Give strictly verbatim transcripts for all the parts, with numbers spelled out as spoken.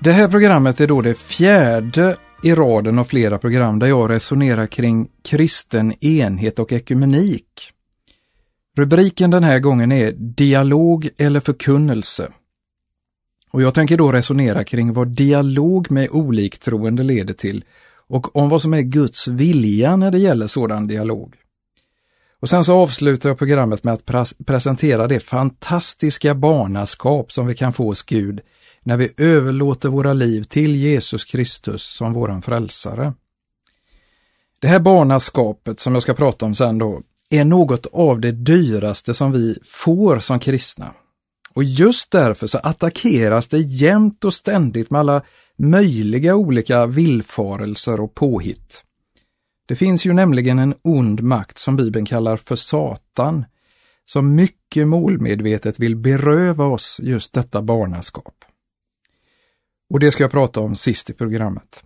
Det här programmet är då det fjärde i raden av flera program där jag resonerar kring kristen enhet och ekumenik. Rubriken den här gången är Dialog eller förkunnelse. Och jag tänker då resonera kring vad dialog med oliktroende leder till och om vad som är Guds vilja när det gäller sådan dialog. Och sen så avslutar jag programmet med att pres- presentera det fantastiska barnaskap som vi kan få hos Gud när vi överlåter våra liv till Jesus Kristus som våran frälsare. Det här barnaskapet som jag ska prata om sen då är något av det dyraste som vi får som kristna. Och just därför så attackeras det jämt och ständigt med alla möjliga olika villfarelser och påhitt. Det finns ju nämligen en ond makt som Bibeln kallar för Satan, som mycket målmedvetet vill beröva oss just detta barnaskap. Och det ska jag prata om sist i programmet.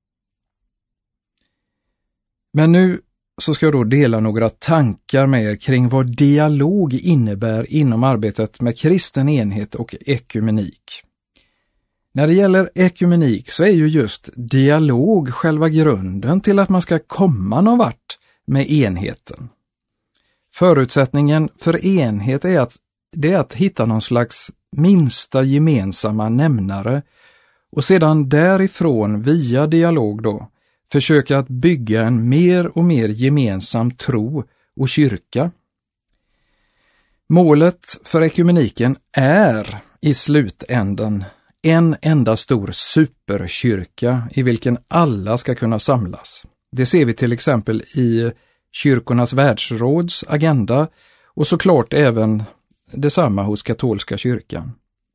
Men nu så ska jag då dela några tankar med er kring vad dialog innebär inom arbetet med kristen enhet och ekumenik. När det gäller ekumenik så är ju just dialog själva grunden till att man ska komma någon vart med enheten. Förutsättningen för enhet är att, det är att hitta någon slags minsta gemensamma nämnare och sedan därifrån via dialog då försöka att bygga en mer och mer gemensam tro och kyrka. Målet för ekumeniken är i slutändan en enda stor superkyrka i vilken alla ska kunna samlas. Det ser vi till exempel i Kyrkornas världsråds agenda och såklart även detsamma hos katolska kyrkan.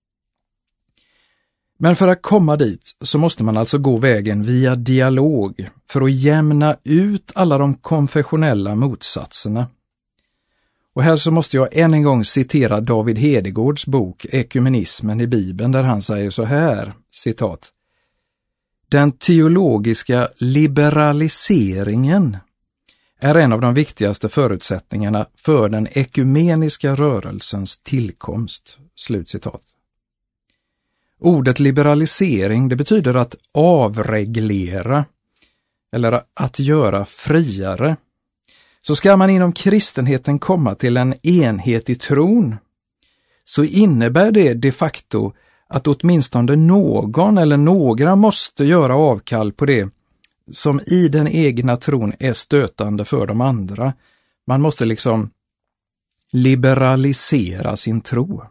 Men för att komma dit så måste man alltså gå vägen via dialog för att jämna ut alla de konfessionella motsatserna. Och här så måste jag än en gång citera David Hedegårds bok Ekumenismen i Bibeln där han säger så här, citat: Den teologiska liberaliseringen är en av de viktigaste förutsättningarna för den ekumeniska rörelsens tillkomst. Slutcitat. Ordet liberalisering, det betyder att avreglera eller att göra friare. Så ska man inom kristenheten komma till en enhet i tron så innebär det de facto att åtminstone någon eller några måste göra avkall på det som i den egna tron är stötande för de andra. Man måste liksom liberalisera sin tro.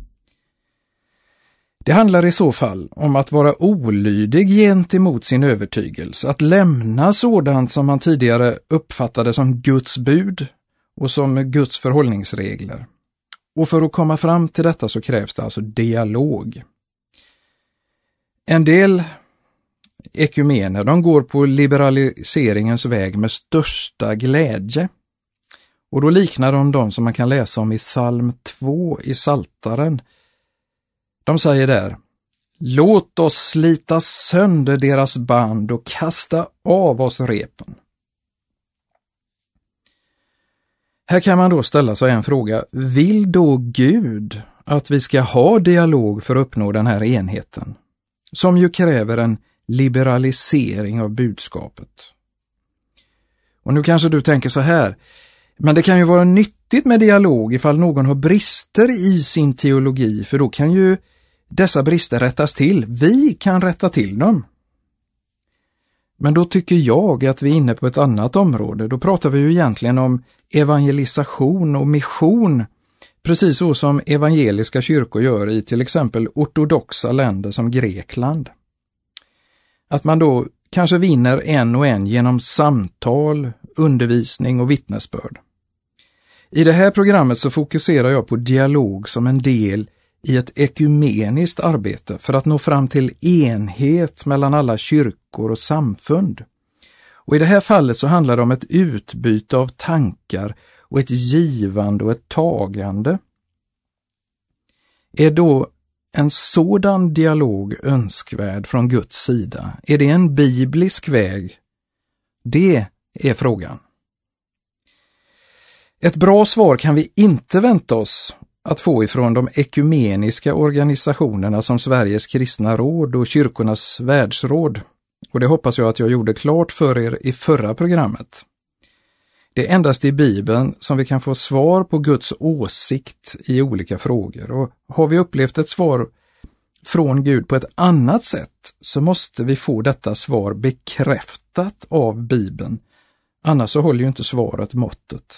Det handlar i så fall om att vara olydig gentemot sin övertygelse, att lämna sådant som man tidigare uppfattade som Guds bud och som Guds förhållningsregler. Och för att komma fram till detta så krävs det alltså dialog. En del ekumener, de går på liberaliseringens väg med största glädje. Och då liknar de dem som man kan läsa om i psalm två i Psaltaren. De säger där: Låt oss slita sönder deras band och kasta av oss repen. Här kan man då ställa sig en fråga. Vill då Gud att vi ska ha dialog för att uppnå den här enheten? Som ju kräver en liberalisering av budskapet. Och nu kanske du tänker så här. Men det kan ju vara nyttigt med dialog ifall någon har brister i sin teologi, för då kan ju dessa brister rättas till. Vi kan rätta till dem. Men då tycker jag att vi är inne på ett annat område. Då pratar vi ju egentligen om evangelisation och mission. Precis så som evangeliska kyrkor gör i till exempel ortodoxa länder som Grekland. Att man då kanske vinner en och en genom samtal, undervisning och vittnesbörd. I det här programmet så fokuserar jag på dialog som en del i ett ekumeniskt arbete för att nå fram till enhet mellan alla kyrkor och samfund. Och i det här fallet så handlar det om ett utbyte av tankar och ett givande och ett tagande. Är då en sådan dialog önskvärd från Guds sida? Är det en biblisk väg? Det är frågan. Ett bra svar kan vi inte vänta oss att få ifrån de ekumeniska organisationerna som Sveriges kristna råd och kyrkornas världsråd. Och det hoppas jag att jag gjorde klart för er i förra programmet. Det är endast i Bibeln som vi kan få svar på Guds åsikt i olika frågor. Och har vi upplevt ett svar från Gud på ett annat sätt så måste vi få detta svar bekräftat av Bibeln. Annars så håller ju inte svaret måttet.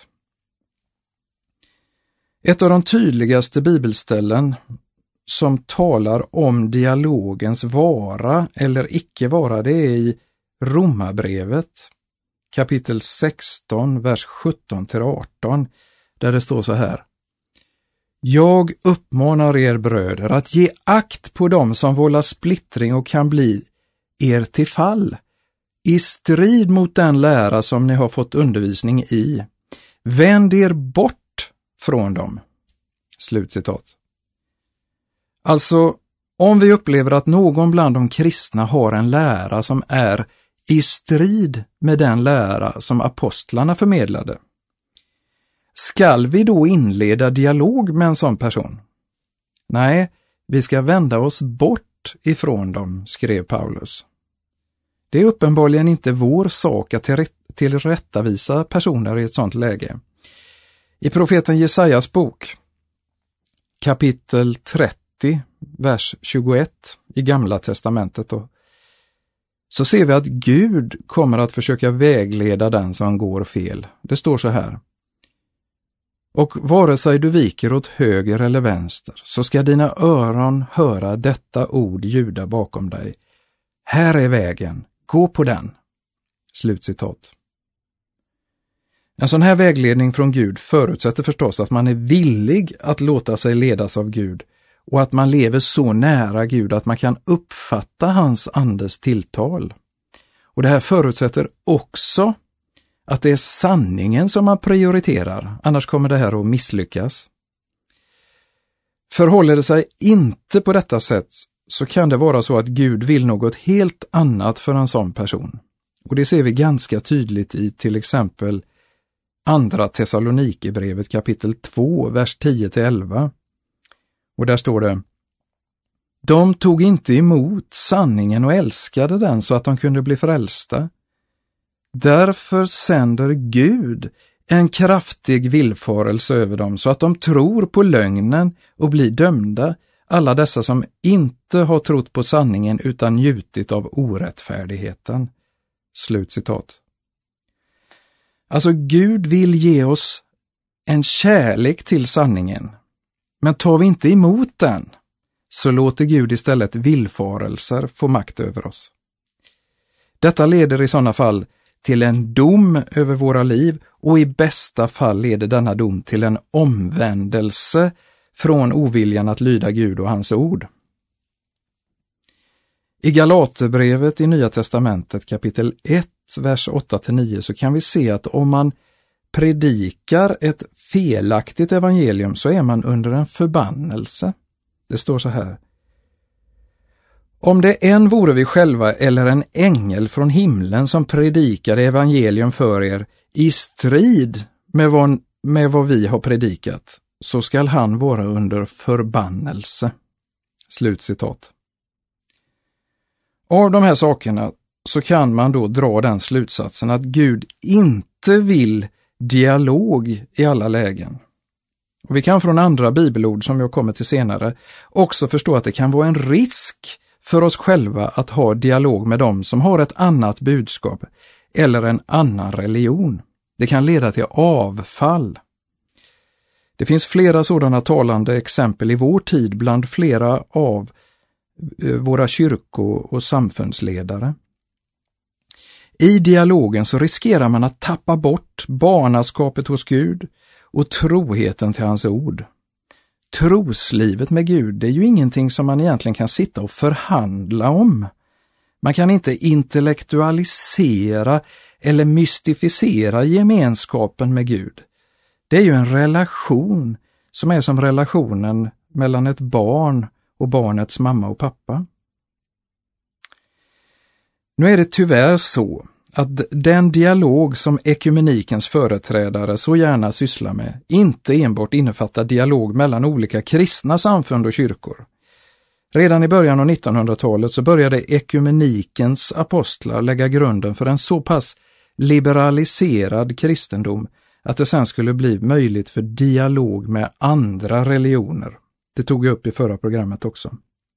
Ett av de tydligaste bibelställen som talar om dialogens vara eller icke vara, det är i Romarbrevet kapitel sexton, vers sjutton till arton, där det står så här: Jag uppmanar er bröder att ge akt på dem som vållar splittring och kan bli er till fall, i strid mot den lära som ni har fått undervisning i. Vänd er bort från dem. Slutcitat. Alltså, om vi upplever att någon bland de kristna har en lära som är i strid med den lära som apostlarna förmedlade, skall vi då inleda dialog med en sån person? Nej, vi ska vända oss bort ifrån dem, skrev Paulus. Det är uppenbarligen inte vår sak att tillrättavisa personer i ett sådant läge. I profeten Jesajas bok, kapitel trettio, vers tjugoett i Gamla testamentet, då, så ser vi att Gud kommer att försöka vägleda den som går fel. Det står så här: Och vare sig du viker åt höger eller vänster, så ska dina öron höra detta ord ljuda bakom dig. Här är vägen, gå på den. Slutcitat. En sån här vägledning från Gud förutsätter förstås att man är villig att låta sig ledas av Gud och att man lever så nära Gud att man kan uppfatta hans andes tilltal. Och det här förutsätter också att det är sanningen som man prioriterar, annars kommer det här att misslyckas. Förhåller det sig inte på detta sätt så kan det vara så att Gud vill något helt annat för en sån person. Och det ser vi ganska tydligt i till exempel Andra Thessalonikerbrevet kapitel två, vers tio till elva. Och där står det: De tog inte emot sanningen och älskade den så att de kunde bli frälsta. Därför sänder Gud en kraftig villfarelse över dem så att de tror på lögnen och blir dömda, alla dessa som inte har trott på sanningen utan njutit av orättfärdigheten. Slutcitat. Alltså Gud vill ge oss en kärlek till sanningen, men tar vi inte emot den så låter Gud istället villfarelser få makt över oss. Detta leder i sådana fall till en dom över våra liv och i bästa fall leder denna dom till en omvändelse från oviljan att lyda Gud och hans ord. I Galaterbrevet i Nya testamentet kapitel ett, vers åtta till nio så kan vi se att om man predikar ett felaktigt evangelium så är man under en förbannelse. Det står så här: Om det än vore vi själva eller en ängel från himlen som predikade evangelium för er i strid med vad, med vad vi har predikat, så skall han vara under förbannelse. Slutcitat. Av de här sakerna så kan man då dra den slutsatsen att Gud inte vill dialog i alla lägen. Och vi kan från andra bibelord som jag kommer till senare också förstå att det kan vara en risk för oss själva att ha dialog med dem som har ett annat budskap eller en annan religion. Det kan leda till avfall. Det finns flera sådana talande exempel i vår tid bland flera av våra kyrko- och samfundsledare. I dialogen så riskerar man att tappa bort barnaskapet hos Gud och troheten till hans ord. Troslivet med Gud, det är ju ingenting som man egentligen kan sitta och förhandla om. Man kan inte intellektualisera eller mystificera gemenskapen med Gud. Det är ju en relation som är som relationen mellan ett barn och barnets mamma och pappa. Nu är det tyvärr så att den dialog som ekumenikens företrädare så gärna sysslar med inte enbart innefattar dialog mellan olika kristna samfund och kyrkor. Redan i början av nittonhundratalet så började ekumenikens apostlar lägga grunden för en så pass liberaliserad kristendom att det sen skulle bli möjligt för dialog med andra religioner. Det tog jag upp i förra programmet också.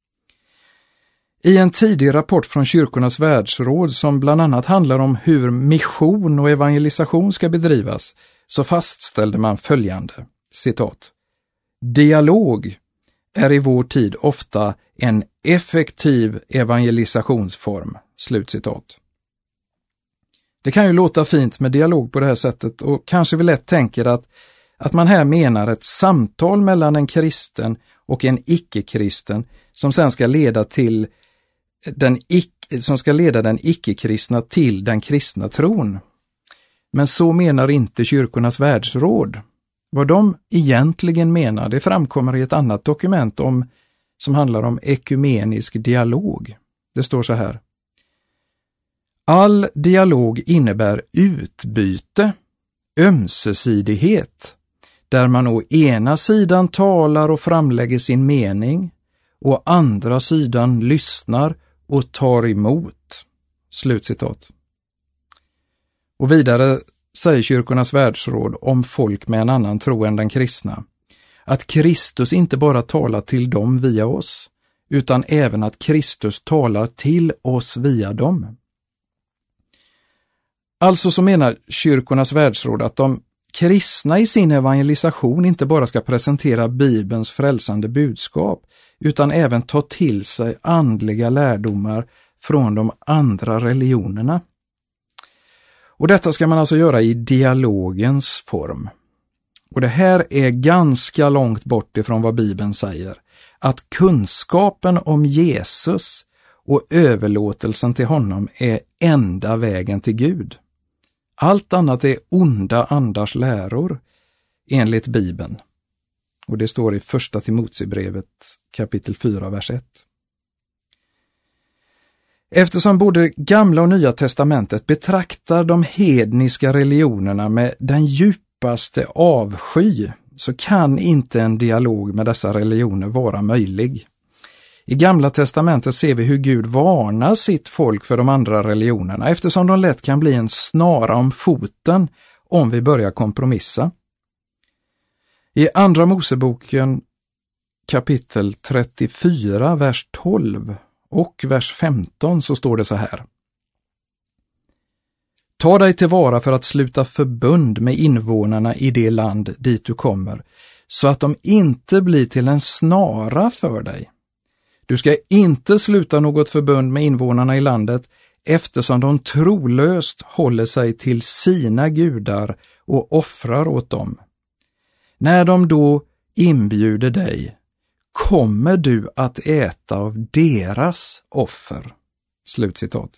I en tidig rapport från Kyrkornas världsråd som bland annat handlar om hur mission och evangelisation ska bedrivas så fastställde man följande, citat: dialog är i vår tid ofta en effektiv evangelisationsform, slutcitat. Det kan ju låta fint med dialog på det här sättet och kanske vi lätt tänker att, att man här menar ett samtal mellan en kristen och en icke-kristen som sen ska leda till den icke, som ska leda den icke-kristna till den kristna tron. Men så menar inte Kyrkornas världsråd. Vad de egentligen menar, det framkommer i ett annat dokument om, som handlar om ekumenisk dialog. Det står så här: all dialog innebär utbyte, ömsesidighet, där man å ena sidan talar och framlägger sin mening, och andra sidan lyssnar och tar emot. Slutcitat. Och vidare säger Kyrkornas världsråd om folk med en annan tro än den kristna, att Kristus inte bara talar till dem via oss, utan även att Kristus talar till oss via dem. Alltså så menar Kyrkornas världsråd att de kristna i sin evangelisation inte bara ska presentera Bibelns frälsande budskap, utan även ta till sig andliga lärdomar från de andra religionerna. Och detta ska man alltså göra i dialogens form. Och det här är ganska långt bort ifrån vad Bibeln säger, att kunskapen om Jesus och överlåtelsen till honom är enda vägen till Gud. Allt annat är onda andars läror enligt Bibeln. Och det står i första Timoteusbrevet kapitel fyra, vers ett. Eftersom både Gamla och Nya testamentet betraktar de hedniska religionerna med den djupaste avsky, så kan inte en dialog med dessa religioner vara möjlig. I Gamla testamentet ser vi hur Gud varnar sitt folk för de andra religionerna, eftersom de lätt kan bli en snara om foten om vi börjar kompromissa. I Andra Moseboken kapitel trettiofyra, vers tolv och vers femton så står det så här: ta dig tillvara för att sluta förbund med invånarna i det land dit du kommer, så att de inte blir till en snara för dig. Du ska inte sluta något förbund med invånarna i landet, eftersom de trolöst håller sig till sina gudar och offrar åt dem. När de då inbjuder dig, kommer du att äta av deras offer. Slutcitat.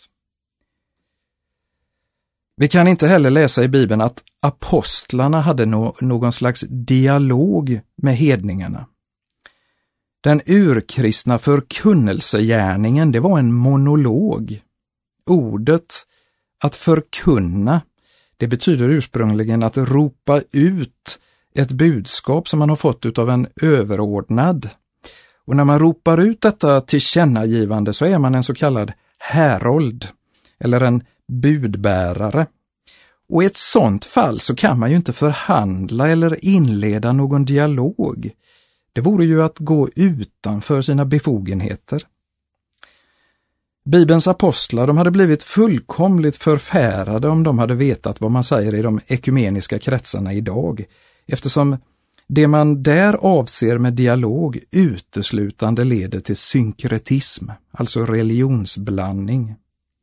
Vi kan inte heller läsa i Bibeln att apostlarna hade no- någon slags dialog med hedningarna. Den urkristna förkunnelsegärningen, det var en monolog. Ordet att förkunna, det betyder ursprungligen att ropa ut ett budskap som man har fått utav en överordnad. Och när man ropar ut detta tillkännagivande så är man en så kallad härold eller en budbärare. Och i ett sånt fall så kan man ju inte förhandla eller inleda någon dialog. Det vore ju att gå utanför sina befogenheter. Bibelns apostlar, de hade blivit fullkomligt förfärade om de hade vetat vad man säger i de ekumeniska kretsarna idag, eftersom det man där avser med dialog uteslutande leder till synkretism, alltså religionsblandning.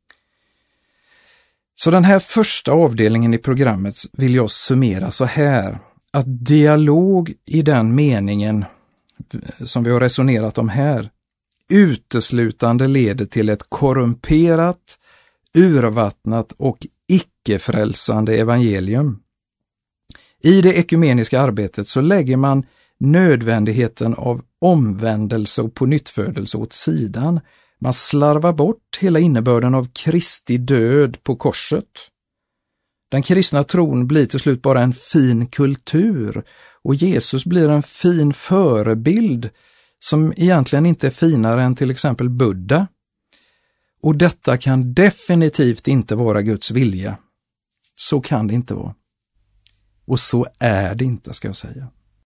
Så den här första avdelningen i programmet vill jag summera så här, att dialog i den meningen som vi har resonerat om här uteslutande leder till ett korrumperat, urvattnat och icke-frälsande evangelium. I det ekumeniska arbetet så lägger man nödvändigheten av omvändelse och pånyttfödelse åt sidan. Man slarvar bort hela innebörden av Kristi död på korset. Den kristna tron blir till slut bara en fin kultur och Jesus blir en fin förebild som egentligen inte är finare än till exempel Buddha. Och detta kan definitivt inte vara Guds vilja. Så kan det inte vara. Och så är det inte, ska jag säga.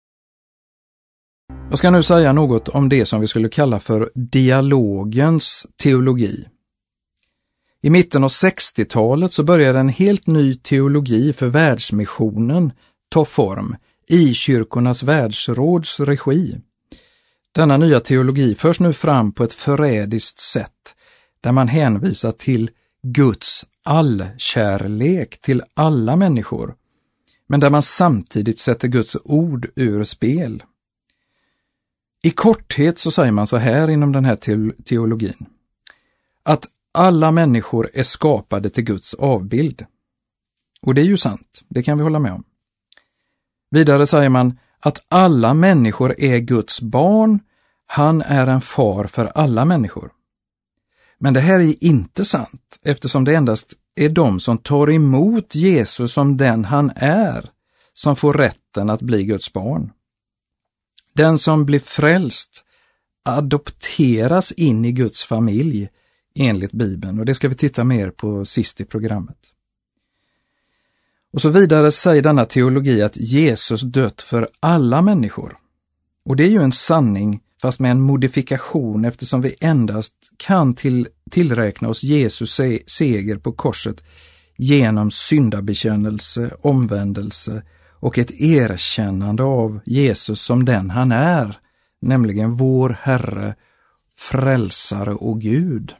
Jag ska nu säga något om det som vi skulle kalla för dialogens teologi. I mitten av sextiotalet så började en helt ny teologi för världsmissionen ta form i Kyrkornas världsråds regi. Denna nya teologi förs nu fram på ett förrädiskt sätt där man hänvisar till Guds allkärlek till alla människor, men där man samtidigt sätter Guds ord ur spel. I korthet så säger man så här inom den här teologin, att alla människor är skapade till Guds avbild. Och det är ju sant, det kan vi hålla med om. Vidare säger man att alla människor är Guds barn, han är en far för alla människor. Men det här är inte sant, eftersom det endast är de som tar emot Jesus som den han är, som får rätten att bli Guds barn. Den som blir frälst adopteras in i Guds familj enligt Bibeln, och det ska vi titta mer på sist i programmet. Och så vidare säger denna teologi att Jesus dött för alla människor. Och det är ju en sanning fast med en modifikation, eftersom vi endast kan till, tillräkna oss Jesus seger på korset genom syndabekännelse, omvändelse och ett erkännande av Jesus som den han är, nämligen vår Herre, frälsare och Gud.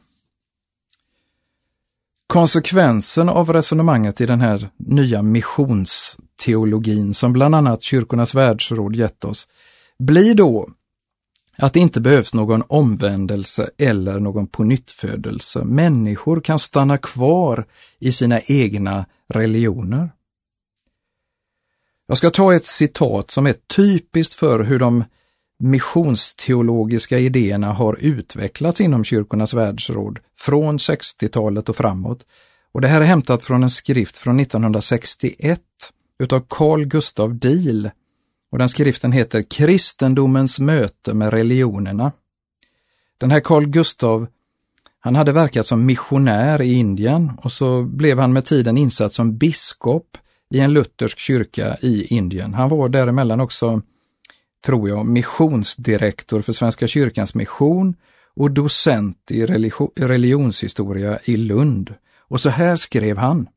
Konsekvensen av resonemanget i den här nya missionsteologin som bland annat Kyrkornas världsråd gett oss blir då att det inte behövs någon omvändelse eller någon pånyttfödelse. Människor kan stanna kvar i sina egna religioner. Jag ska ta ett citat som är typiskt för hur de missionsteologiska idéerna har utvecklats inom Kyrkornas världsråd från sextiotalet och framåt. Och det här är hämtat från en skrift från nittonhundrasextioett utav Carl Gustav Diehl. Och den skriften heter Kristendomens möte med religionerna. Den här Carl Gustav, han hade verkat som missionär i Indien och så blev han med tiden insatt som biskop i en luthersk kyrka i Indien. Han var däremellan också, tror jag, missionsdirektor för Svenska kyrkans mission och docent i religi- religionshistoria i Lund. Och så här skrev han.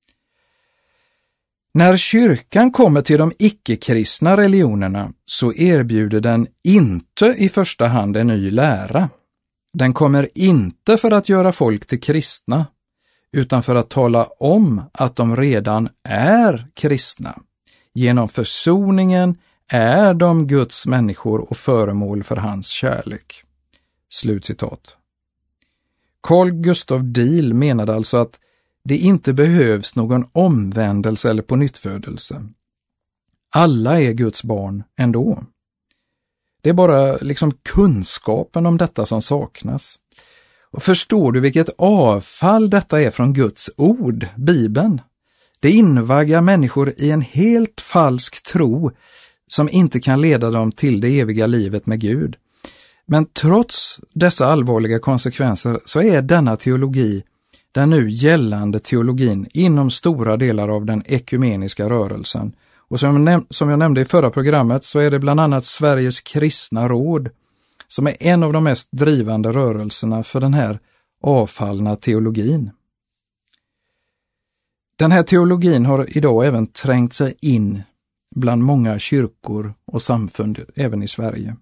När kyrkan kommer till de icke-kristna religionerna så erbjuder den inte i första hand en ny lära. Den kommer inte för att göra folk till kristna, utan för att tala om att de redan är kristna. Genom försoningen är de Guds människor och föremål för hans kärlek. Slutcitat. Carl Gustav Diehl menade alltså att det inte behövs någon omvändelse eller pånyttfödelse. Alla är Guds barn ändå. Det är bara liksom kunskapen om detta som saknas. Och förstår du vilket avfall detta är från Guds ord, Bibeln? Det invaggar människor i en helt falsk tro som inte kan leda dem till det eviga livet med Gud. Men trots dessa allvarliga konsekvenser så är denna teologi den nu gällande teologin inom stora delar av den ekumeniska rörelsen. Och som jag, näm- som jag nämnde i förra programmet så är det bland annat Sveriges kristna råd som är en av de mest drivande rörelserna för den här avfallna teologin. Den här teologin har idag även trängt sig in bland många kyrkor och samfund även i Sverige.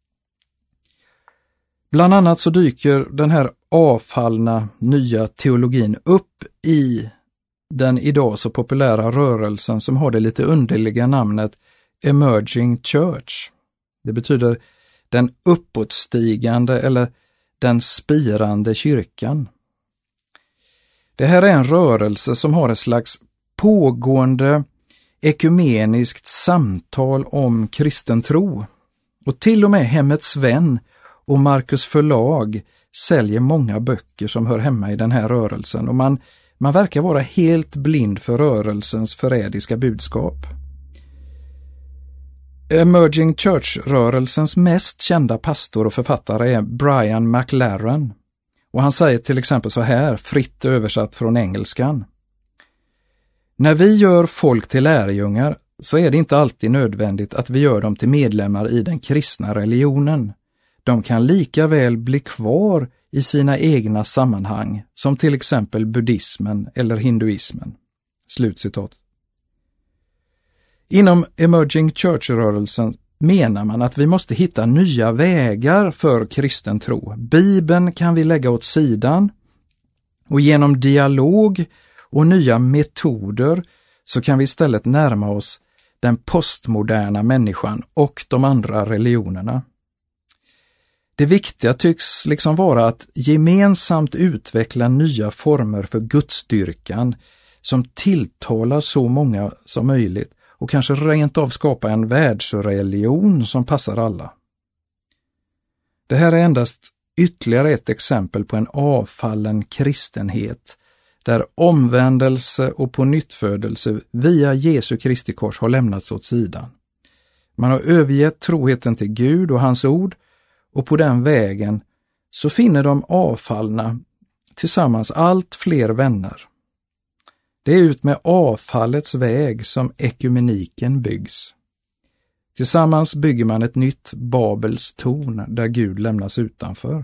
Bland annat så dyker den här avfallna nya teologin upp i den idag så populära rörelsen som har det lite underliga namnet Emerging Church. Det betyder den uppåtstigande eller den spirande kyrkan. Det här är en rörelse som har ett slags pågående ekumeniskt samtal om kristen tro. Och till och med Hemmets Vän och Markus Förlag säljer många böcker som hör hemma i den här rörelsen och man, man verkar vara helt blind för rörelsens förrädiska budskap. Emerging Church-rörelsens mest kända pastor och författare är Brian McLaren. Och han säger till exempel så här, fritt översatt från engelskan. När vi gör folk till lärjungar så är det inte alltid nödvändigt att vi gör dem till medlemmar i den kristna religionen. De kan lika väl bli kvar i sina egna sammanhang som till exempel buddhismen eller hinduismen. Slutcitat. Inom Emerging Church-rörelsen menar man att vi måste hitta nya vägar för kristen tro. Bibeln kan vi lägga åt sidan och genom dialog och nya metoder så kan vi istället närma oss den postmoderna människan och de andra religionerna. Det viktiga tycks liksom vara att gemensamt utveckla nya former för gudsdyrkan som tilltalar så många som möjligt och kanske rent av skapa en världsreligion som passar alla. Det här är endast ytterligare ett exempel på en avfallen kristenhet där omvändelse och pånyttfödelse via Jesu Kristi kors har lämnats åt sidan. Man har övergett troheten till Gud och hans ord och på den vägen så finner de avfallna tillsammans allt fler vänner. Det är ut med avfallets väg som ekumeniken byggs. Tillsammans bygger man ett nytt Babels torn där Gud lämnas utanför.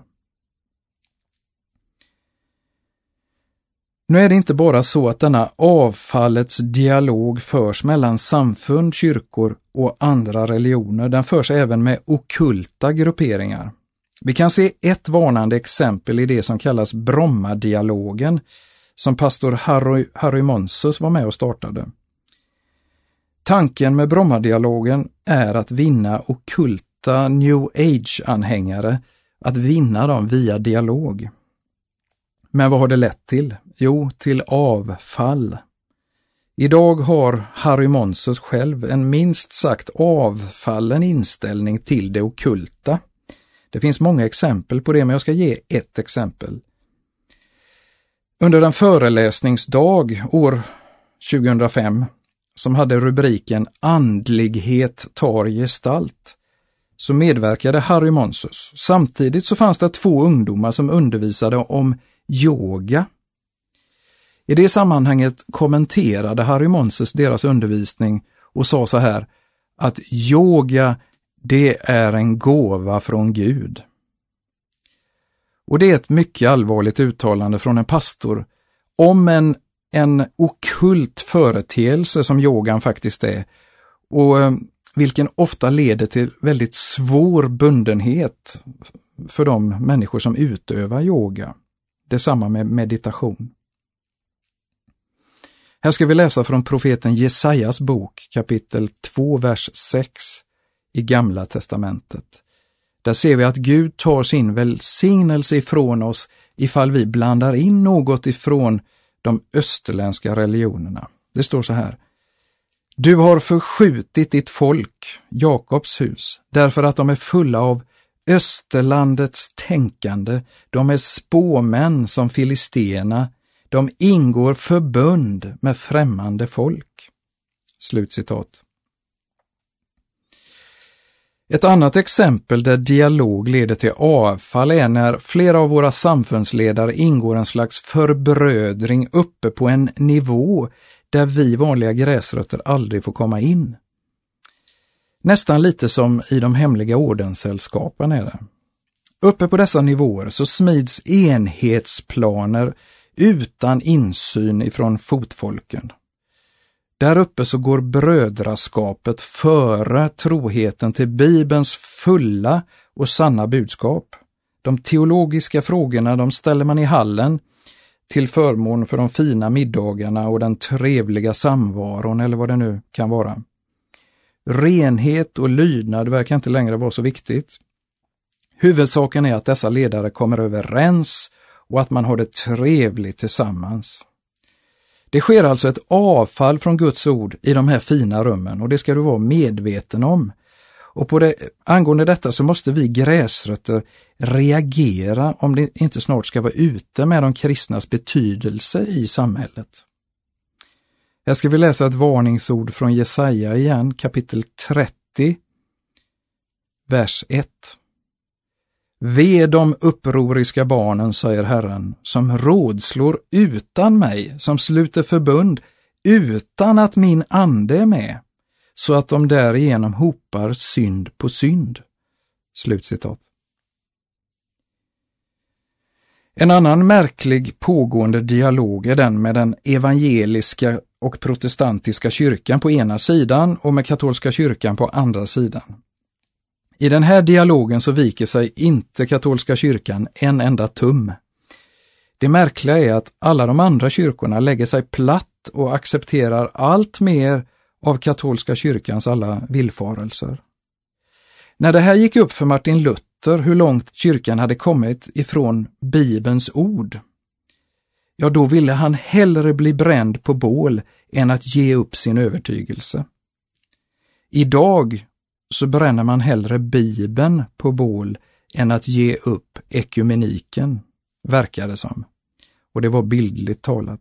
Nu är det inte bara så att denna avfallets dialog förs mellan samfund, kyrkor och andra religioner. Den förs även med ockulta grupperingar. Vi kan se ett varnande exempel i det som kallas Bromma-dialogen som pastor Harry, Harry Monsus var med och startade. Tanken med Bromma-dialogen är att vinna ockulta New Age-anhängare, att vinna dem via dialog. Men vad har det lett till? Jo, till avfall. Idag har Harry Monsus själv en minst sagt avfallen inställning till det ockulta. Det finns många exempel på det, men jag ska ge ett exempel. Under en föreläsningsdag år tjugohundrafem som hade rubriken Andlighet tar gestalt så medverkade Harry Monsus. Samtidigt så fanns det två ungdomar som undervisade om yoga. I det sammanhanget kommenterade Harry Monsus deras undervisning och sa så här att yoga det är en gåva från Gud. Och det är ett mycket allvarligt uttalande från en pastor om en, en ockult företeelse som yogan faktiskt är och vilken ofta leder till väldigt svår bundenhet för de människor som utövar yoga. Detsamma med meditation. Här ska vi läsa från profeten Jesajas bok kapitel två vers sex i Gamla testamentet. Där ser vi att Gud tar sin välsignelse ifrån oss ifall vi blandar in något ifrån de österländska religionerna. Det står så här: Du har förskjutit ditt folk, Jakobs hus, därför att de är fulla av österlandets tänkande. De är spåmän som filisterna. De ingår förbund med främmande folk. Slutcitat. Ett annat exempel där dialog leder till avfall är när flera av våra samfundsledare ingår en slags förbrödring uppe på en nivå där vi vanliga gräsrötter aldrig får komma in. Nästan lite som i de hemliga ordenssällskapen är det. Uppe på dessa nivåer så smids enhetsplaner utan insyn ifrån fotfolken. Där uppe så går brödraskapet före troheten till Bibelns fulla och sanna budskap. De teologiska frågorna de ställer man i hallen till förmån för de fina middagarna och den trevliga samvaron eller vad det nu kan vara. Renhet och lydnad verkar inte längre vara så viktigt. Huvudsaken är att dessa ledare kommer överens och att man har det trevligt tillsammans. Det sker alltså ett avfall från Guds ord i de här fina rummen och det ska du vara medveten om. Och på det, angående detta så måste vi gräsrötter reagera om det inte snart ska vara ute med de kristnas betydelse i samhället. Jag ska vi läsa ett varningsord från Jesaja igen, kapitel trettio, vers ett. Ve de upproriska barnen, säger Herren, som rådslår utan mig, som sluter förbund utan att min ande är med, så att de därigenom hopar synd på synd. Slutcitat. En annan märklig pågående dialog är den med den evangeliska och protestantiska kyrkan på ena sidan och med katolska kyrkan på andra sidan. I den här dialogen så viker sig inte katolska kyrkan en enda tum. Det märkliga är att alla de andra kyrkorna lägger sig platt och accepterar allt mer av katolska kyrkans alla villfarelser. När det här gick upp för Martin Luther hur långt kyrkan hade kommit ifrån Bibelns ord, ja då ville han hellre bli bränd på bål än att ge upp sin övertygelse. Idag så bränner man hellre Bibeln på bål än att ge upp ekumeniken, verkar det som. Och det var bildligt talat.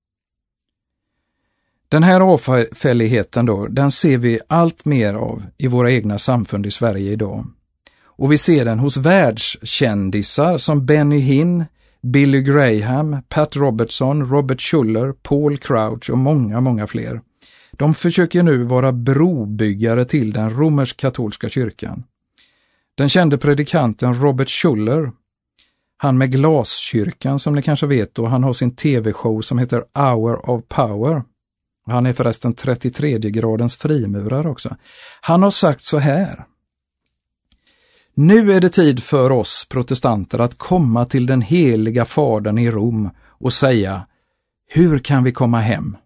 Den här avfälligheten då, den ser vi allt mer av i våra egna samfund i Sverige idag. Och vi ser den hos världskändisar som Benny Hinn, Billy Graham, Pat Robertson, Robert Schuller, Paul Crouch och många, många fler. De försöker nu vara brobyggare till den romersk-katolska kyrkan. Den kände predikanten Robert Schuller, han med glaskyrkan som ni kanske vet, och han har sin tv-show som heter Hour of Power. Han är förresten trettiotredje gradens frimurare också. Han har sagt så här: nu är det tid för oss protestanter att komma till den heliga fadern i Rom och säga, hur kan vi komma hem?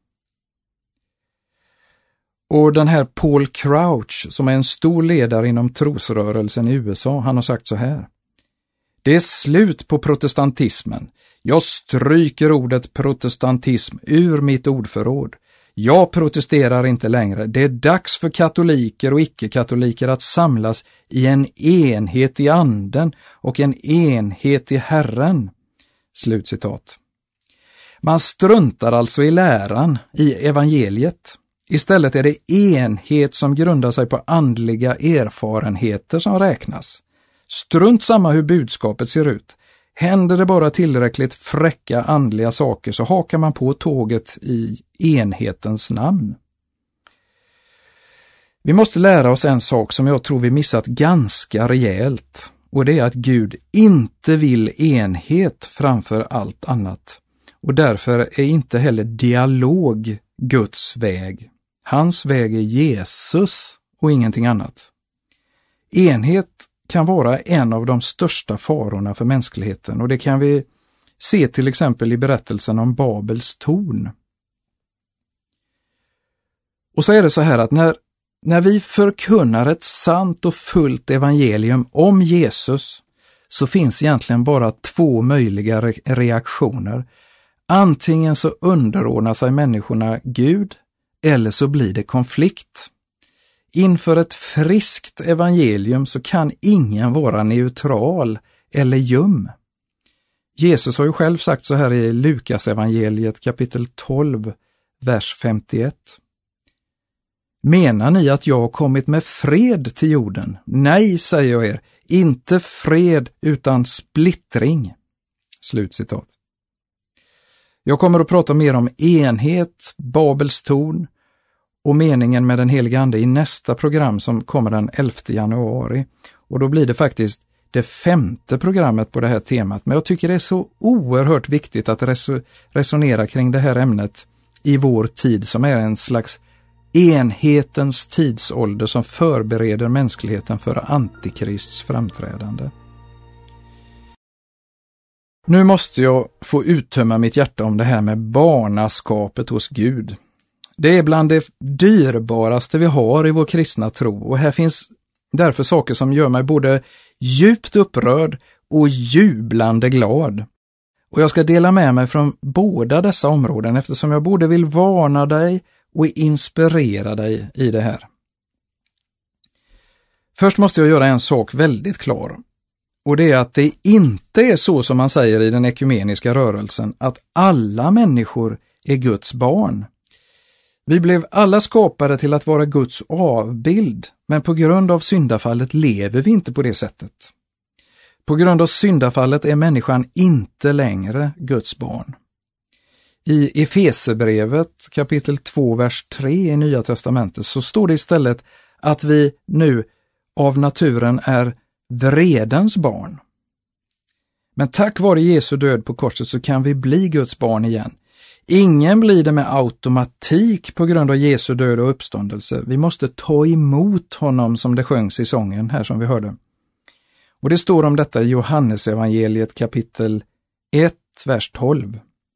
Och den här Paul Crouch, som är en stor ledare inom trosrörelsen i U S A, han har sagt så här: det är slut på protestantismen. Jag stryker ordet protestantism ur mitt ordförråd. Jag protesterar inte längre. Det är dags för katoliker och icke-katoliker att samlas i en enhet i anden och en enhet i Herren. Slutcitat. Man struntar alltså i läran, i evangeliet. Istället är det enhet som grundar sig på andliga erfarenheter som räknas. Strunt samma hur budskapet ser ut. Händer det bara tillräckligt fräcka andliga saker så hakar man på tåget i enhetens namn. Vi måste lära oss en sak som jag tror vi missat ganska rejält, och det är att Gud inte vill enhet framför allt annat. Och därför är inte heller dialog Guds väg. Hans väg är Jesus och ingenting annat. Enhet kan vara en av de största farorna för mänskligheten, och det kan vi se till exempel i berättelsen om Babels torn. Och så är det så här att när, när vi förkunnar ett sant och fullt evangelium om Jesus så finns egentligen bara två möjliga re- reaktioner. Antingen så underordnar sig människorna Gud eller så blir det konflikt. Inför ett friskt evangelium så kan ingen vara neutral eller ljum. Jesus har ju själv sagt så här i Lukas evangeliet kapitel tolv, vers femtioett. Menar ni att jag har kommit med fred till jorden? Nej, säger jag er, inte fred utan splittring. Slutcitat. Jag kommer att prata mer om enhet, Babels torn och meningen med den heliga ande i nästa program som kommer den elfte januari. Och då blir det faktiskt det femte programmet på det här temat. Men jag tycker det är så oerhört viktigt att reso- resonera kring det här ämnet i vår tid som är en slags enhetens tidsålder som förbereder mänskligheten för antikrists framträdande. Nu måste jag få uttömma mitt hjärta om det här med barnaskapet hos Gud. Det är bland det dyrbaraste vi har i vår kristna tro, och här finns därför saker som gör mig både djupt upprörd och jublande glad. Och jag ska dela med mig från båda dessa områden eftersom jag både vill varna dig och inspirera dig i det här. Först måste jag göra en sak väldigt klar. Och det är att det inte är så som man säger i den ekumeniska rörelsen, att alla människor är Guds barn. Vi blev alla skapade till att vara Guds avbild, men på grund av syndafallet lever vi inte på det sättet. På grund av syndafallet är människan inte längre Guds barn. I Efesebrevet kapitel två, vers tre i Nya testamentet så står det istället att vi nu av naturen är vredens barn. Men tack vare Jesu död på korset så kan vi bli Guds barn igen. Ingen blir det med automatik på grund av Jesu död och uppståndelse. Vi måste ta emot honom, som det sjöngs i sången här som vi hörde. Och det står om detta i Johannes evangeliet kapitel ett, vers tolv.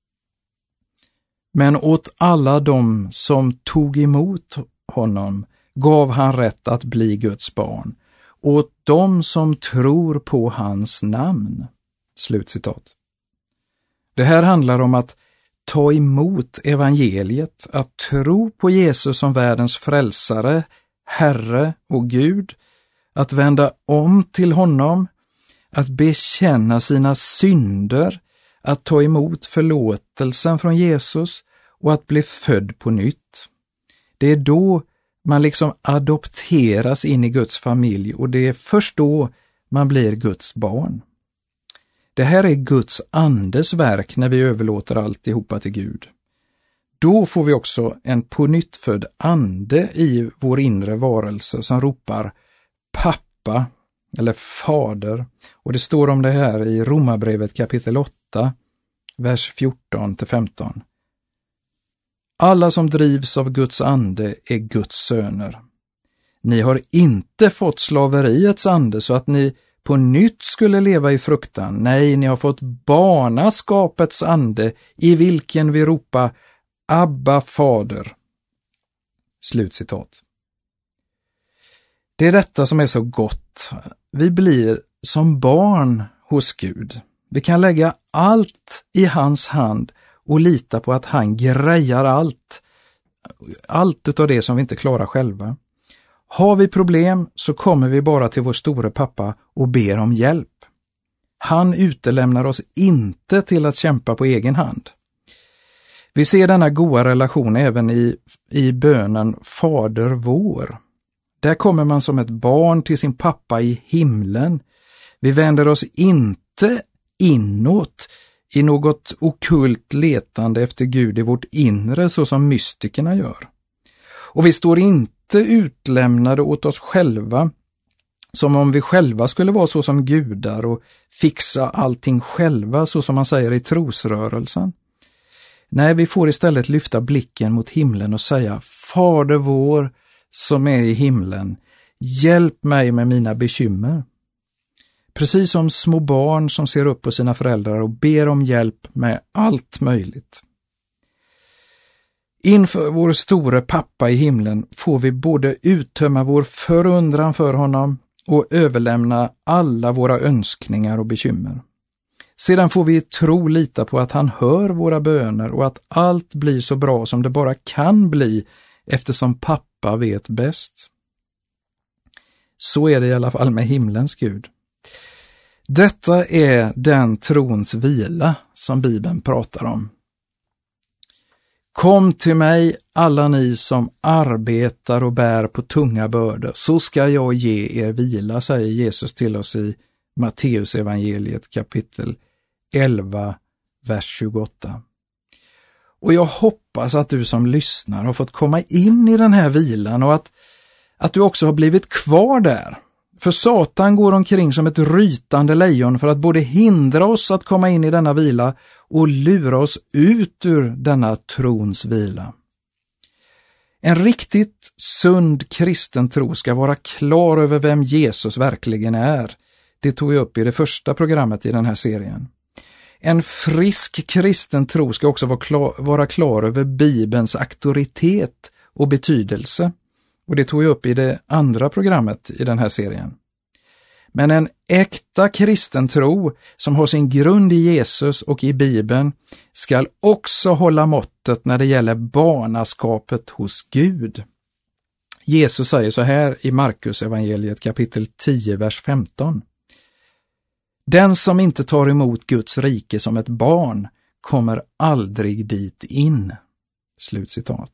Men åt alla dem som tog emot honom gav han rätt att bli Guds barn. Åt dem som tror på hans namn. Slutcitat. Det här handlar om att ta emot evangeliet, att tro på Jesus som världens frälsare, Herre och Gud, att vända om till honom, att bekänna sina synder, att ta emot förlåtelsen från Jesus och att bli född på nytt. Det är då man liksom adopteras in i Guds familj och det är först då man blir Guds barn. Det här är Guds andes verk när vi överlåter alltihopa till Gud. Då får vi också en pånyttfödd ande i vår inre varelse som ropar pappa eller fader. Och det står om det här i Romarbrevet kapitel åtta, vers fjorton till femton. Alla som drivs av Guds ande är Guds söner. Ni har inte fått slaveriets ande så att ni på nytt skulle leva i fruktan. Nej, ni har fått barnaskapets ande i vilken vi ropar Abba fader. Slutcitat. Det är detta som är så gott. Vi blir som barn hos Gud. Vi kan lägga allt i hans hand och lita på att han grejar allt. Allt utav det som vi inte klarar själva. Har vi problem så kommer vi bara till vår store pappa och ber om hjälp. Han utelämnar oss inte till att kämpa på egen hand. Vi ser denna goda relation även i, i bönen Fader vår. Där kommer man som ett barn till sin pappa i himlen. Vi vänder oss inte inåt i något okult letande efter Gud i vårt inre så som mystikerna gör. Och vi står inte utlämnade åt oss själva som om vi själva skulle vara så som gudar och fixa allting själva så som man säger i trosrörelsen. Nej, vi får istället lyfta blicken mot himlen och säga Fader vår som är i himlen, hjälp mig med mina bekymmer. Precis som små barn som ser upp på sina föräldrar och ber om hjälp med allt möjligt. Inför vår store pappa i himlen får vi både uttömma vår förundran för honom och överlämna alla våra önskningar och bekymmer. Sedan får vi tro lita på att han hör våra böner och att allt blir så bra som det bara kan bli eftersom pappa vet bäst. Så är det i alla fall med himlens Gud. Detta är den trons vila som Bibeln pratar om. Kom till mig alla ni som arbetar och bär på tunga bördor, så ska jag ge er vila, säger Jesus till oss i Matteus evangeliet kapitel elva, vers tjugoåtta. Och jag hoppas att du som lyssnar har fått komma in i den här vilan och att, att du också har blivit kvar där. För Satan går omkring som ett rytande lejon för att både hindra oss att komma in i denna vila och lura oss ut ur denna trons vila. En riktigt sund kristen tro ska vara klar över vem Jesus verkligen är. Det tog jag upp i det första programmet i den här serien. En frisk kristen tro ska också vara klar, vara klar över Bibelns auktoritet och betydelse. Och det tog jag upp i det andra programmet i den här serien. Men en äkta kristen tro som har sin grund i Jesus och i Bibeln ska också hålla måttet när det gäller barnaskapet hos Gud. Jesus säger så här i Markus evangeliet kapitel tio, vers femton. Den som inte tar emot Guds rike som ett barn kommer aldrig dit in. Slutcitat.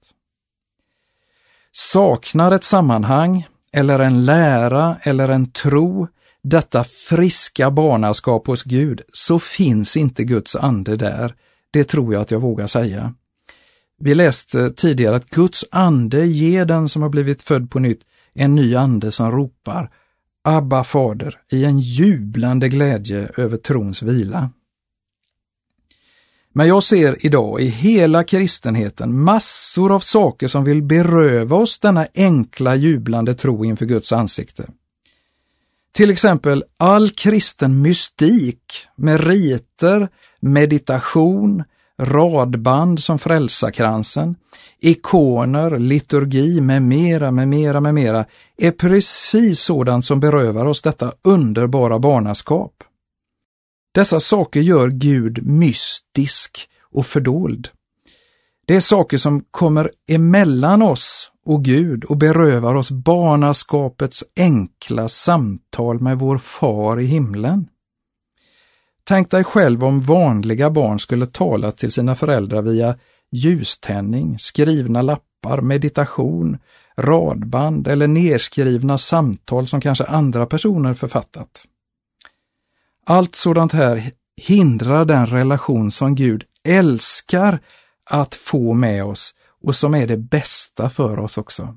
Saknar ett sammanhang eller en lära eller en tro detta friska barnaskap hos Gud, så finns inte Guds ande där. Det tror jag att jag vågar säga. Vi läste tidigare att Guds ande ger den som har blivit född på nytt en ny ande som ropar Abba fader i en jublande glädje över trons vila. Men jag ser idag i hela kristenheten massor av saker som vill beröva oss denna enkla jublande tro inför Guds ansikte. Till exempel all kristen mystik med riter, meditation, radband som frälsarkransen, ikoner, liturgi med mera, med mera, med mera är precis sådant som berövar oss detta underbara barnaskap. Dessa saker gör Gud mystisk och fördold. Det är saker som kommer emellan oss och Gud och berövar oss barnaskapets enkla samtal med vår far i himlen. Tänk dig själv om vanliga barn skulle tala till sina föräldrar via ljuständning, skrivna lappar, meditation, radband eller nedskrivna samtal som kanske andra personer författat. Allt sådant här hindrar den relation som Gud älskar att få med oss och som är det bästa för oss också.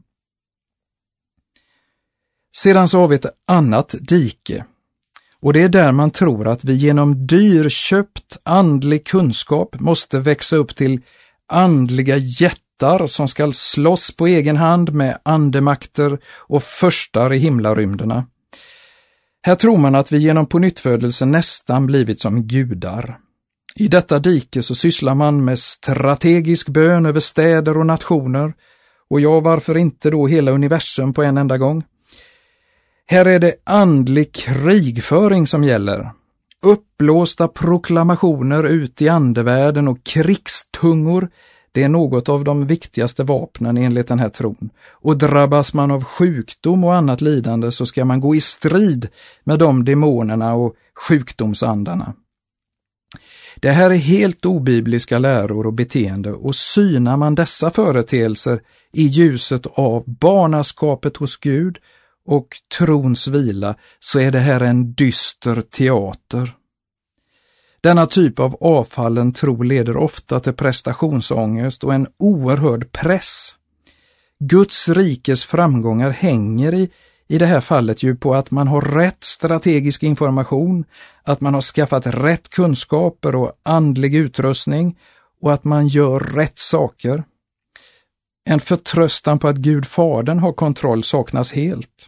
Sedan så har vi ett annat dike. Och det är där man tror att vi genom dyrköpt andlig kunskap måste växa upp till andliga jättar som ska slåss på egen hand med andemakter och förstar i himlarymderna. Här tror man att vi genom pånyttfödelse nästan blivit som gudar. I detta dike så sysslar man med strategisk bön över städer och nationer. Och ja, varför inte då hela universum på en enda gång? Här är det andlig krigföring som gäller. Uppblåsta proklamationer ut i andevärlden och krigstungor, det är något av de viktigaste vapnen enligt den här tron. Och drabbas man av sjukdom och annat lidande så ska man gå i strid med de demonerna och sjukdomsandarna. Det här är helt obibliska läror och beteende, och synar man dessa företeelser i ljuset av barnaskapet hos Gud och trons vila så är det här en dyster teater. Denna typ av avfallen tro leder ofta till prestationsångest och en oerhörd press. Guds rikes framgångar hänger i, i det här fallet ju på att man har rätt strategisk information, att man har skaffat rätt kunskaper och andlig utrustning och att man gör rätt saker. En förtröstan på att Gud Fadern har kontroll saknas helt.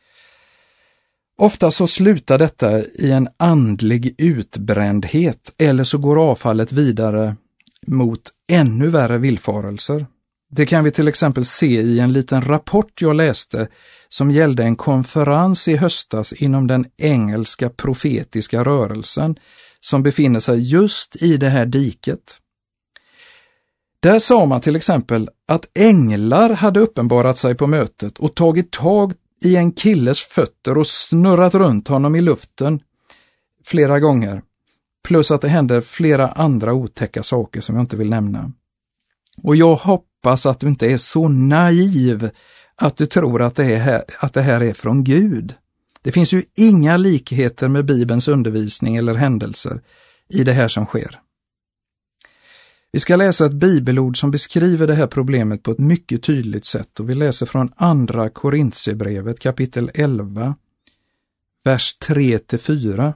Ofta så slutar detta i en andlig utbrändhet eller så går avfallet vidare mot ännu värre villfarelser. Det kan vi till exempel se i en liten rapport jag läste som gällde en konferens i höstas inom den engelska profetiska rörelsen som befinner sig just i det här diket. Där sa man till exempel att änglar hade uppenbarat sig på mötet och tagit tag i en killes fötter och snurrat runt honom i luften flera gånger. Plus att det händer flera andra otäcka saker som jag inte vill nämna. Och jag hoppas att du inte är så naiv att du tror att det, är här, att det här är från Gud. Det finns ju inga likheter med Bibelns undervisning eller händelser i det här som sker. Vi ska läsa ett bibelord som beskriver det här problemet på ett mycket tydligt sätt, och vi läser från andra Korintierbrevet kapitel elva, vers tre till fyra.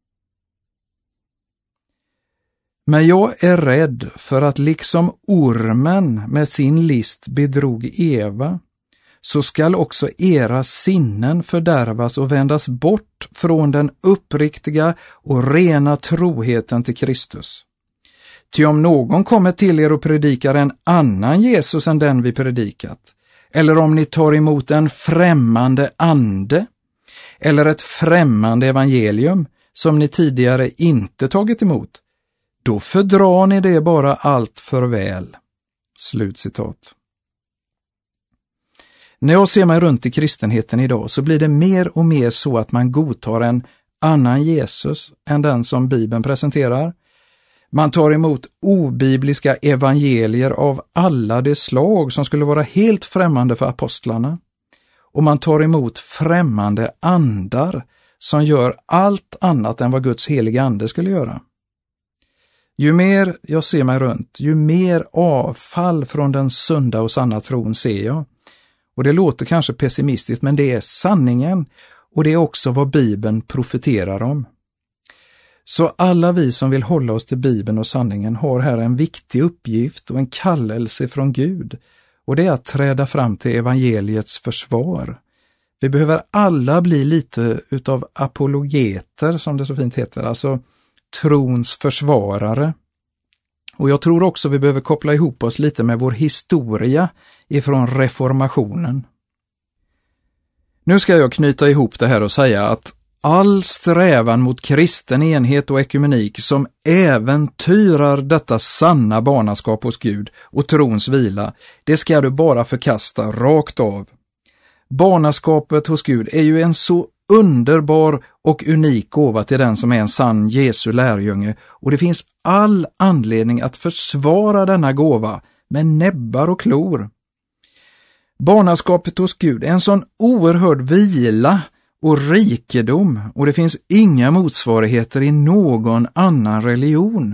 Men jag är rädd för att liksom ormen med sin list bedrog Eva, så skall också era sinnen fördärvas och vändas bort från den uppriktiga och rena troheten till Kristus. Ty om någon kommer till er och predikar en annan Jesus än den vi predikat, eller om ni tar emot en främmande ande, eller ett främmande evangelium som ni tidigare inte tagit emot, då fördrar ni det bara allt för väl. Slutcitat. När jag ser mig runt i kristenheten idag så blir det mer och mer så att man godtar en annan Jesus än den som Bibeln presenterar. Man tar emot obibliska evangelier av alla de slag som skulle vara helt främmande för apostlarna. Och man tar emot främmande andar som gör allt annat än vad Guds heliga ande skulle göra. Ju mer jag ser mig runt, ju mer avfall från den sunda och sanna tron ser jag. Och det låter kanske pessimistiskt, men det är sanningen och det är också vad Bibeln profeterar om. Så alla vi som vill hålla oss till Bibeln och sanningen har här en viktig uppgift och en kallelse från Gud. Och det är att träda fram till evangeliets försvar. Vi behöver alla bli lite utav apologeter, som det så fint heter, alltså trons försvarare. Och jag tror också vi behöver koppla ihop oss lite med vår historia ifrån reformationen. Nu ska jag knyta ihop det här och säga att all strävan mot kristen enhet och ekumenik som äventyrar detta sanna barnaskap hos Gud och trons vila, det ska du bara förkasta rakt av. Barnaskapet hos Gud är ju en så underbar och unik gåva till den som är en sann Jesu lärjunge, och det finns all anledning att försvara denna gåva med näbbar och klor. Barnaskapet hos Gud är en sån oerhörd vila och rikedom, och det finns inga motsvarigheter i någon annan religion.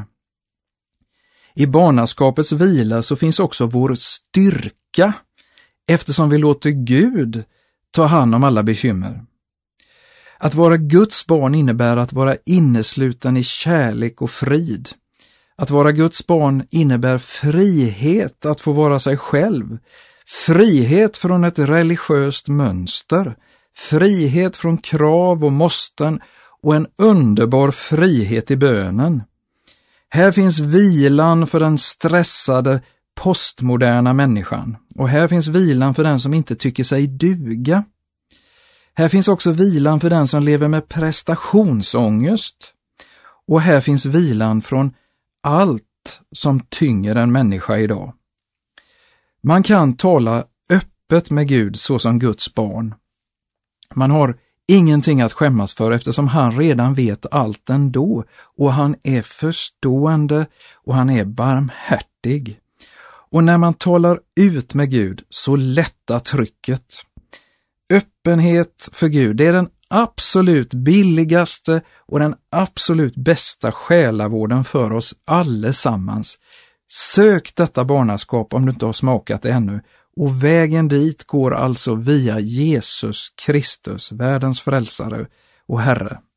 I barnaskapets vila så finns också vår styrka, eftersom vi låter Gud ta hand om alla bekymmer. Att vara Guds barn innebär att vara innesluten i kärlek och frid. Att vara Guds barn innebär frihet att få vara sig själv, frihet från ett religiöst mönster, frihet från krav och måsten och en underbar frihet i bönen. Här finns vilan för den stressade, postmoderna människan, och här finns vilan för den som inte tycker sig duga. Här finns också vilan för den som lever med prestationsångest, och här finns vilan från allt som tynger en människa idag. Man kan tala öppet med Gud så som Guds barn. Man har ingenting att skämmas för eftersom han redan vet allt ändå, och han är förstående och han är barmhärtig. Och när man talar ut med Gud så lättar trycket. Öppenhet för Gud, det är den absolut billigaste och den absolut bästa själavården för oss allesammans. Sök detta barnaskap om du inte har smakat det ännu, och vägen dit går alltså via Jesus Kristus, världens frälsare och Herre.